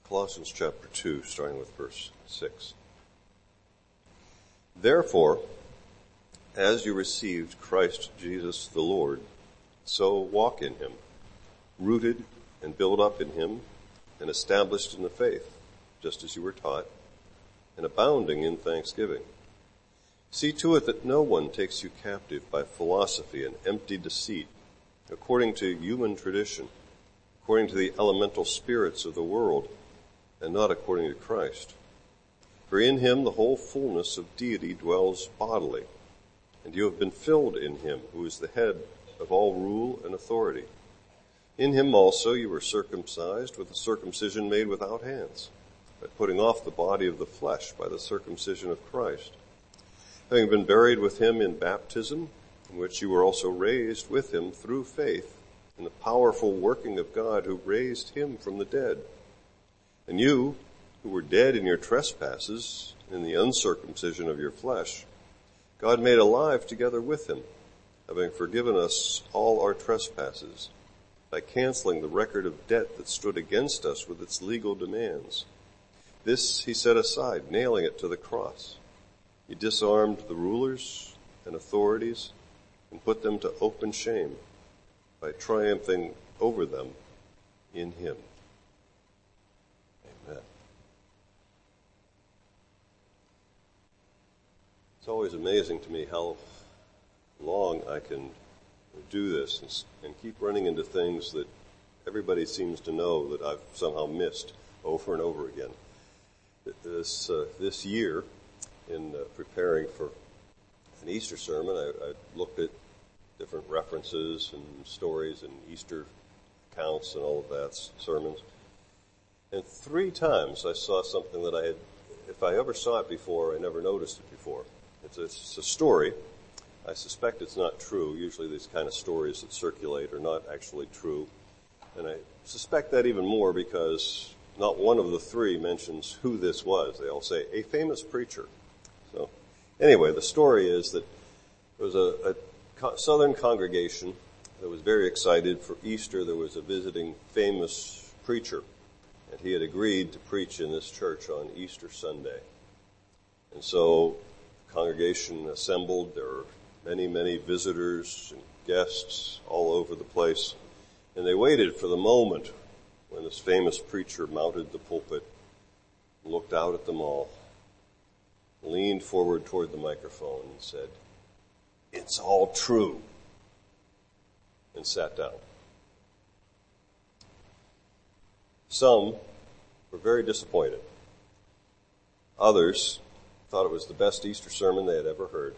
Colossians chapter 2, starting with verse 6. Therefore, as you received Christ Jesus the Lord, so walk in him, rooted and built up in him, and established in the faith, just as you were taught, and abounding in thanksgiving. See to it that no one takes you captive by philosophy and empty deceit, according to human tradition, according to the elemental spirits of the world, and not according to Christ. For in him the whole fullness of deity dwells bodily, and you have been filled in him, who is the head of all rule and authority. In him also you were circumcised with a circumcision made without hands, by putting off the body of the flesh by the circumcision of Christ, having been buried with him in baptism, in which you were also raised with him through faith in the powerful working of God who raised him from the dead. And you, who were dead in your trespasses, in the uncircumcision of your flesh, God made alive together with him, having forgiven us all our trespasses, by canceling the record of debt that stood against us with its legal demands. This he set aside, nailing it to the cross. He disarmed the rulers and authorities and put them to open shame by triumphing over them in him. Amen. It's always amazing to me how long I can do this and keep running into things that everybody seems to know that I've somehow missed over and over again. This year, in preparing for an Easter sermon, I looked at different references and stories and Easter accounts and all of that, sermons. And 3 times I saw something that I had, if I ever saw it before, I never noticed it before. It's a story. I suspect it's not true. Usually these kind of stories that circulate are not actually true. And I suspect that even more because not one of the 3 mentions who this was. They all say, a famous preacher. So anyway, the story is that there was a southern congregation that was very excited for Easter. There was a visiting famous preacher, and he had agreed to preach in this church on Easter Sunday. And so the congregation assembled. There were many, many visitors and guests all over the place. And they waited for the moment when this famous preacher mounted the pulpit, looked out at them all, leaned forward toward the microphone and said, "It's all true," and sat down. Some were very disappointed. Others thought it was the best Easter sermon they had ever heard.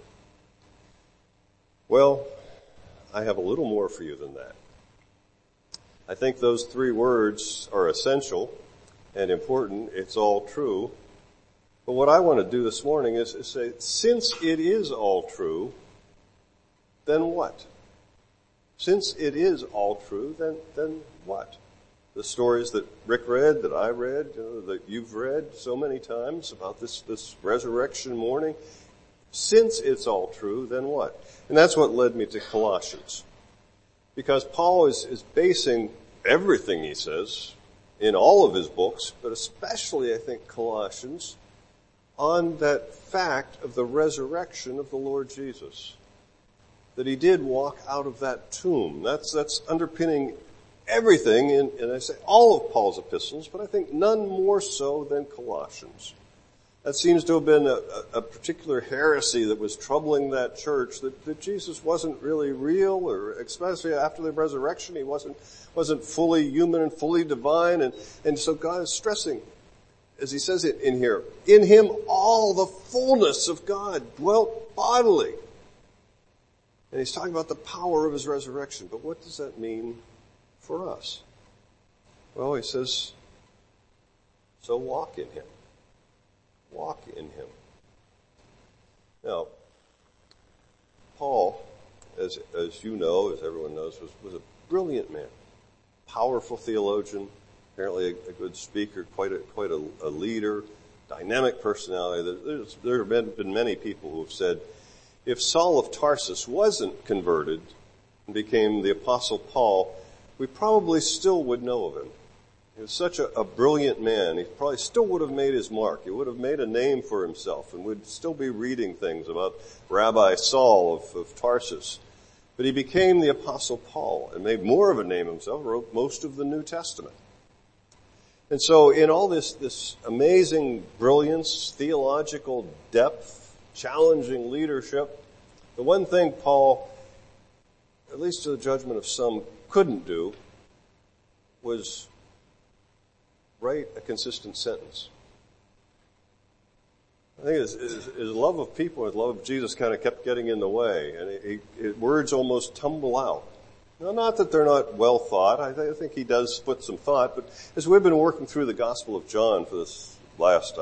Well, I have a little more for you than that. I think those 3 words are essential and important. It's all true. But what I want to do this morning is say, since it is all true, then what? Since it is all true, then what? The stories that Rick read, that I read, that you've read so many times about this resurrection morning, since it's all true, then what? And that's what led me to Colossians. Because Paul is basing everything he says in all of his books, but especially, I think, Colossians, on that fact of the resurrection of the Lord Jesus. That he did walk out of that tomb. That's underpinning everything and I say all of Paul's epistles, but I think none more so than Colossians. That seems to have been a particular heresy that was troubling that church, that Jesus wasn't really real, or especially after the resurrection, he wasn't fully human and fully divine, and so God is stressing, as he says it in here, in him all the fullness of God dwelt bodily. And he's talking about the power of his resurrection. But what does that mean for us? Well, he says, so walk in him. Walk in him. Now, Paul, as you know, as everyone knows, was a brilliant man. Powerful theologian, apparently a good speaker, quite a leader, dynamic personality. There have been many people who have said, if Saul of Tarsus wasn't converted and became the Apostle Paul, we probably still would know of him. He was such a brilliant man. He probably still would have made his mark. He would have made a name for himself and would still be reading things about Rabbi Saul of Tarsus. But he became the Apostle Paul and made more of a name himself, wrote most of the New Testament. And so in all this amazing brilliance, theological depth, challenging leadership, the one thing Paul, at least to the judgment of some, couldn't do was write a consistent sentence. I think his love of people, his love of Jesus kind of kept getting in the way, and words almost tumble out. Now, not that they're not well thought. I think he does put some thought, but as we've been working through the Gospel of John for this last,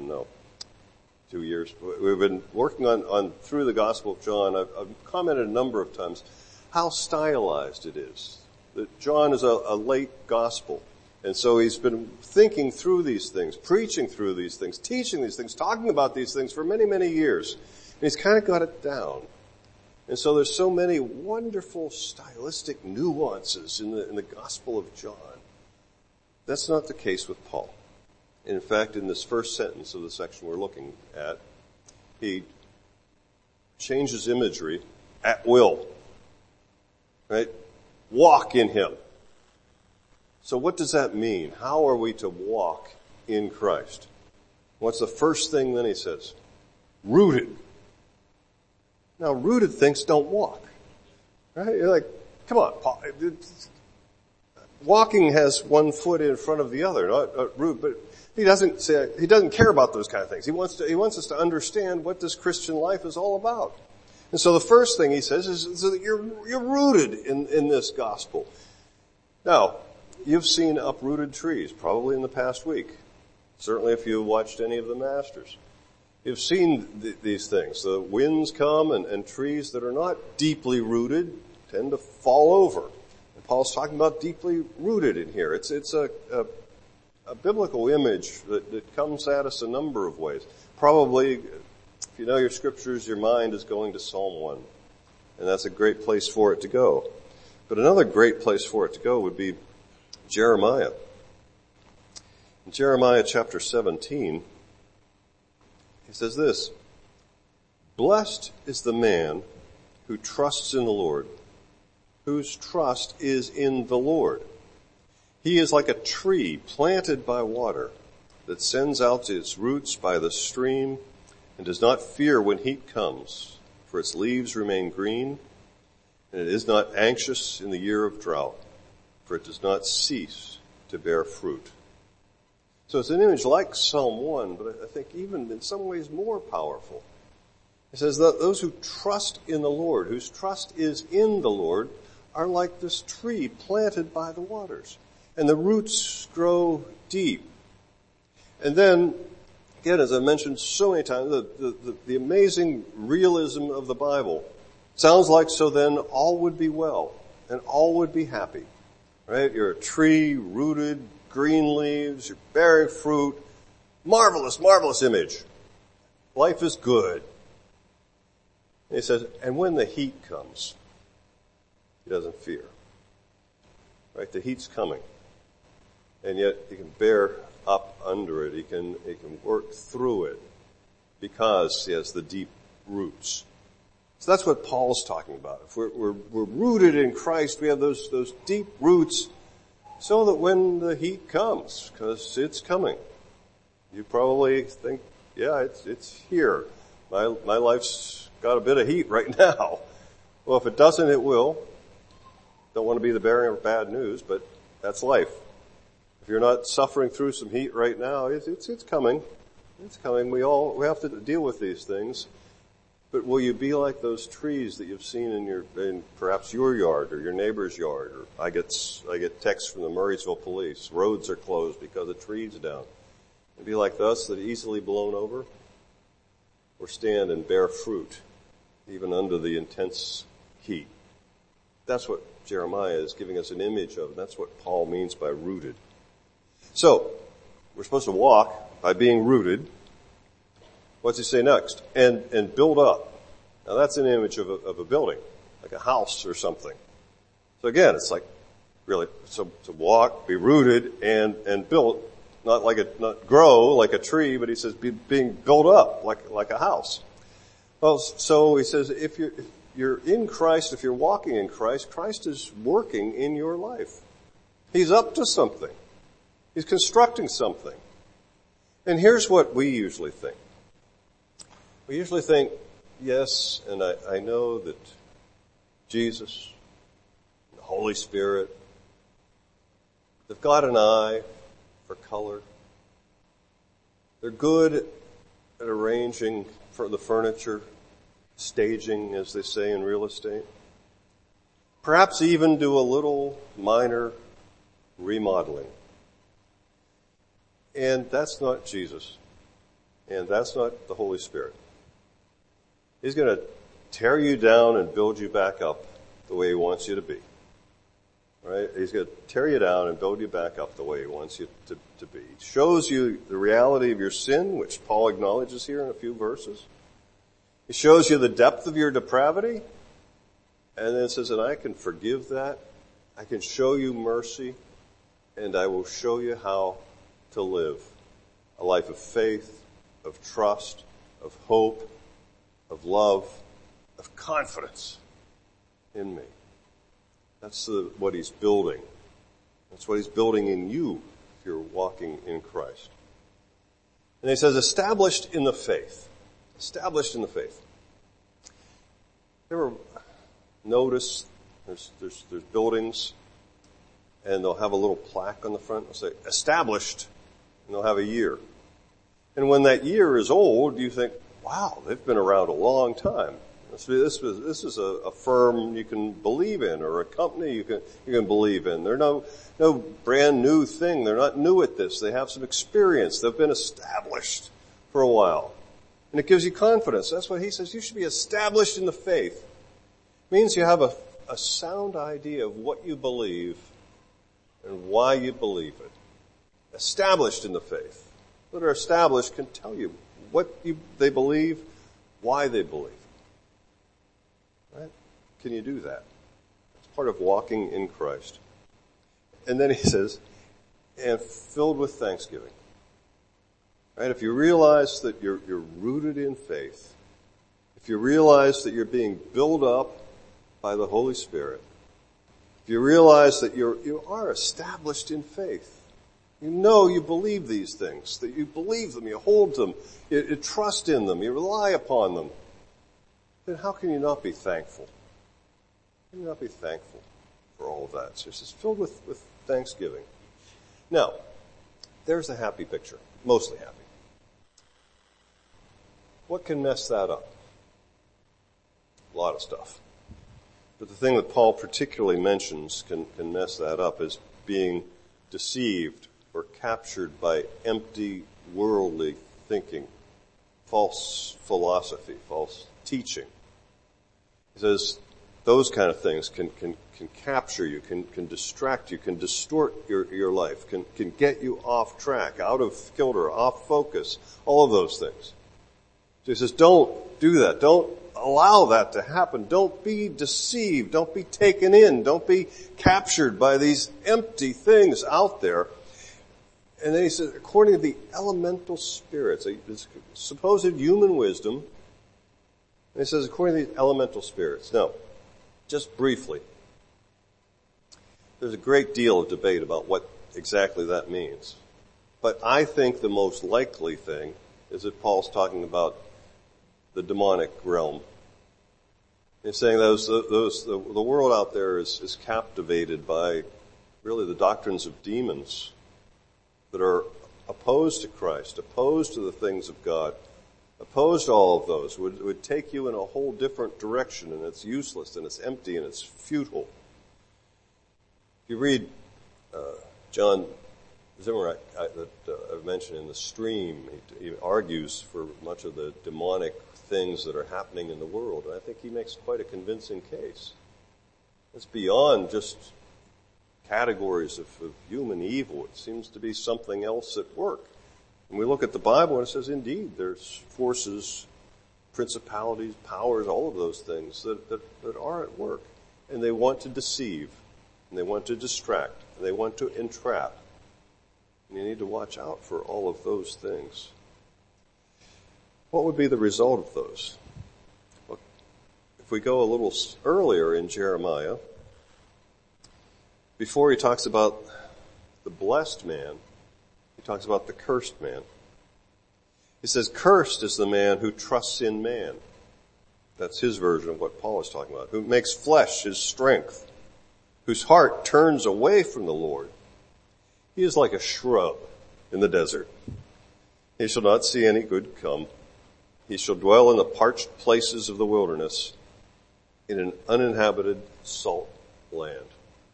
2 years, we've been working on through the Gospel of John. I've commented a number of times how stylized it is. That John is a late gospel. And so he's been thinking through these things, preaching through these things, teaching these things, talking about these things for many, many years. And he's kind of got it down. And so there's so many wonderful stylistic nuances in the Gospel of John. That's not the case with Paul. In fact, in this first sentence of the section we're looking at, he changes imagery at will. Right? Walk in him. So what does that mean? How are we to walk in Christ? What's the first thing then he says? Rooted. Now, rooted things don't walk. Right? You're like, come on, Paul. Walking has one foot in front of the other, not root, but he doesn't care about those kind of things. He wants us to understand what this Christian life is all about. And so the first thing he says is that you're rooted in this gospel. Now, you've seen uprooted trees, probably in the past week. Certainly if you watched any of the Masters. You've seen these things. The winds come and trees that are not deeply rooted tend to fall over. And Paul's talking about deeply rooted in here. It's a biblical image that comes at us a number of ways. Probably, if you know your scriptures, your mind is going to Psalm 1. And that's a great place for it to go. But another great place for it to go would be Jeremiah. In Jeremiah chapter 17, he says this, "Blessed is the man who trusts in the Lord, whose trust is in the Lord. He is like a tree planted by water that sends out its roots by the stream and does not fear when heat comes, for its leaves remain green, and it is not anxious in the year of drought, for it does not cease to bear fruit." So it's an image like Psalm 1, but I think even in some ways more powerful. It says that those who trust in the Lord, whose trust is in the Lord, are like this tree planted by the waters. And the roots grow deep. And then, again, as I mentioned so many times, the amazing realism of the Bible sounds like so then all would be well and all would be happy. Right? You're a tree rooted, green leaves, you're bearing fruit. Marvelous, marvelous image. Life is good. And he says, and when the heat comes, he doesn't fear. Right? The heat's coming. And yet he can bear up under it. He can work through it because he has the deep roots. So that's what Paul's talking about. If we're rooted in Christ, we have those deep roots so that when the heat comes, because it's coming, you probably think, yeah, it's here. My life's got a bit of heat right now. Well, if it doesn't, it will. Don't want to be the bearer of bad news, but that's life. If you're not suffering through some heat right now, it's coming. It's coming. We have to deal with these things. But will you be like those trees that you've seen in perhaps your yard or your neighbor's yard? Or I get texts from the Murraysville police. Roads are closed because a tree's down. And be like us that are easily blown over, or stand and bear fruit even under the intense heat. That's what Jeremiah is giving us an image of. And that's what Paul means by rooted. So, we're supposed to walk by being rooted. What's he say next? And build up. Now that's an image of a building, like a house or something. So again, it's like really, so to walk, be rooted and built, not grow like a tree, but he says being built up like a house. Well, so he says if you're in Christ, if you're walking in Christ, Christ is working in your life. He's up to something. He's constructing something. And here's what we usually think. We usually think, yes, and I know that Jesus, the Holy Spirit, they've got an eye for color. They're good at arranging for the furniture, staging, as they say in real estate. Perhaps even do a little minor remodeling. And that's not Jesus. And that's not the Holy Spirit. He's going to tear you down and build you back up the way he wants you to be. Right? He's going to tear you down and build you back up the way he wants you to be. He shows you the reality of your sin, which Paul acknowledges here in a few verses. He shows you the depth of your depravity. And then says, and I can forgive that. I can show you mercy. And I will show you how to live a life of faith, of trust, of hope, of love, of confidence in me. That's what he's building. That's what he's building in you if you're walking in Christ. And he says, established in the faith. Established in the faith. You ever notice there's buildings and they'll have a little plaque on the front. They'll say, established, and they'll have a year. And when that year is old, you think, wow, they've been around a long time. This is a firm you can believe in, or a company you can believe in. They're no brand new thing. They're not new at this. They have some experience. They've been established for a while. And it gives you confidence. That's what he says. You should be established in the faith. It means you have a sound idea of what you believe and why you believe it. Established in the faith. That are established can tell you what they believe, why they believe. Right? Can you do that? It's part of walking in Christ. And then he says, and filled with thanksgiving. Right? If you realize that you're rooted in faith, if you realize that you're being built up by the Holy Spirit, if you realize that you are established in faith, you know you believe these things, that you believe them, you hold them, you trust in them, you rely upon them, then how can you not be thankful? How can you not be thankful for all of that? So it's filled with thanksgiving. Now, there's a happy picture, mostly happy. What can mess that up? A lot of stuff. But the thing that Paul particularly mentions can mess that up is being deceived or captured by empty worldly thinking, false philosophy, false teaching. He says those kind of things can capture you, can distract you, can distort your life, can get you off track, out of kilter, off focus, all of those things. So he says, don't do that. Don't allow that to happen. Don't be deceived. Don't be taken in. Don't be captured by these empty things out there. And then he says, according to the elemental spirits, it's supposed human wisdom. And he says, according to the elemental spirits. Now, just briefly, there's a great deal of debate about what exactly that means. But I think the most likely thing is that Paul's talking about the demonic realm. He's saying the world out there is captivated by really the doctrines of demons that are opposed to Christ, opposed to the things of God, opposed to all of those, would take you in a whole different direction, and it's useless, and it's empty, and it's futile. If you read John Zimmer, that I've mentioned in The Stream, he argues for much of the demonic things that are happening in the world, and I think he makes quite a convincing case. It's beyond just categories of human evil. It seems to be something else at work. And we look at the Bible and it says, indeed, there's forces, principalities, powers, all of those things that are at work. And they want to deceive. and they want to distract, and they want to entrap. And you need to watch out for all of those things. What would be the result of those? Well, if we go a little earlier in Jeremiah, before he talks about the blessed man, he talks about the cursed man. He says, cursed is the man who trusts in man. That's his version of what Paul is talking about. Who makes flesh his strength, whose heart turns away from the Lord. He is like a shrub in the desert. He shall not see any good come. He shall dwell in the parched places of the wilderness, in an uninhabited salt land.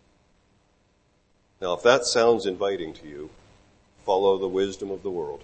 Now, if that sounds inviting to you, follow the wisdom of the world.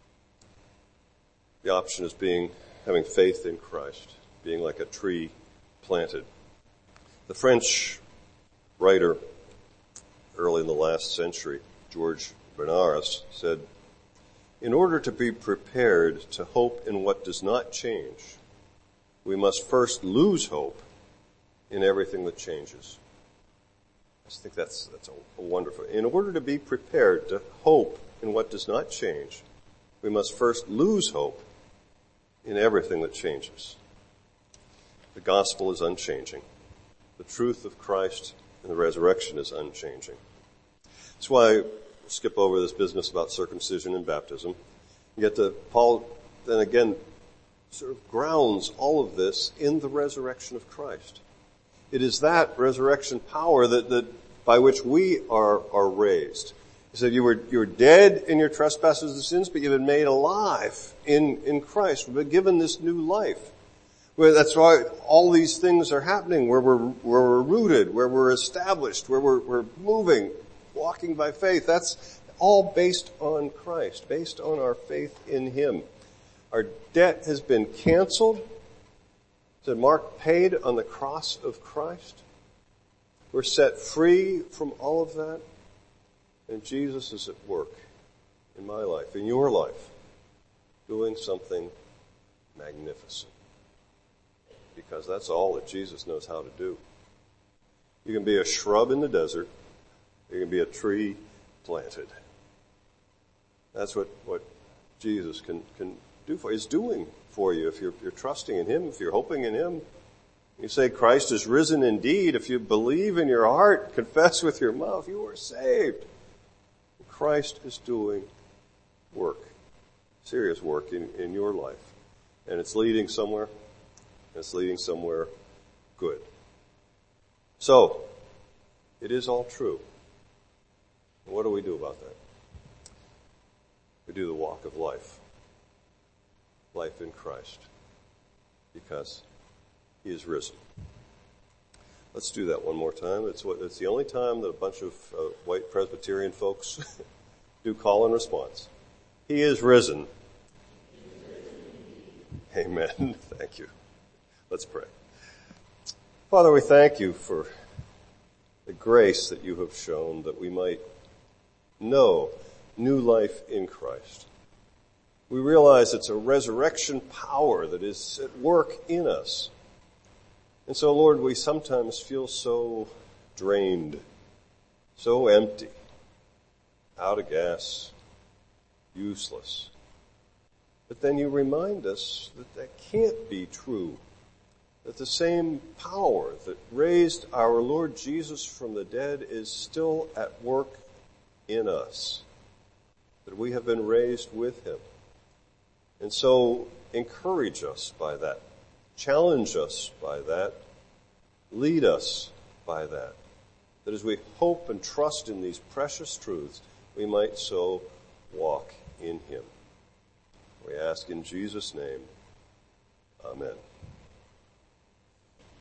The option is having faith in Christ, being like a tree planted. The French writer early in the last century, Georges Bernares, said, in order to be prepared to hope in what does not change, we must first lose hope in everything that changes. I just think that's a wonderful. In order to be prepared to hope in what does not change, we must first lose hope in everything that changes. The gospel is unchanging. The truth of Christ and the resurrection is unchanging. That's why we'll skip over this business about circumcision and baptism. You get to Paul, then again, sort of grounds all of this in the resurrection of Christ. It is that resurrection power that by which we are raised. He said you were dead in your trespasses and sins, but you've been made alive in Christ. We've been given this new life. Well, that's why all these things are happening, where we're rooted, where we're established, where we're moving, walking by faith. That's all based on Christ, based on our faith in Him. Our debt has been canceled. That Mark paid on the cross of Christ. We're set free from all of that. And Jesus is at work in my life, in your life, doing something magnificent. Because that's all that Jesus knows how to do. You can be a shrub in the desert. You can be a tree planted. That's what Jesus can do for you. He's doing for you if you're trusting in Him, if you're hoping in Him. You say Christ is risen indeed. If you believe in your heart, confess with your mouth, you are saved. Christ is doing work, serious work in your life. And it's leading somewhere. It's leading somewhere good. So, it is all true. What do we do about that? We do the walk of life. Life in Christ. Because He is risen. Let's do that one more time. It's the only time that a bunch of white Presbyterian folks do call and response. He is risen. Amen. Thank you. Let's pray. Father, we thank You for the grace that You have shown that we might know new life in Christ. We realize it's a resurrection power that is at work in us. And so, Lord, we sometimes feel so drained, so empty, out of gas, useless. But then You remind us that can't be true. That the same power that raised our Lord Jesus from the dead is still at work in us. That we have been raised with Him. And so encourage us by that. Challenge us by that. Lead us by that. That as we hope and trust in these precious truths, we might so walk in Him. We ask in Jesus' name. Amen.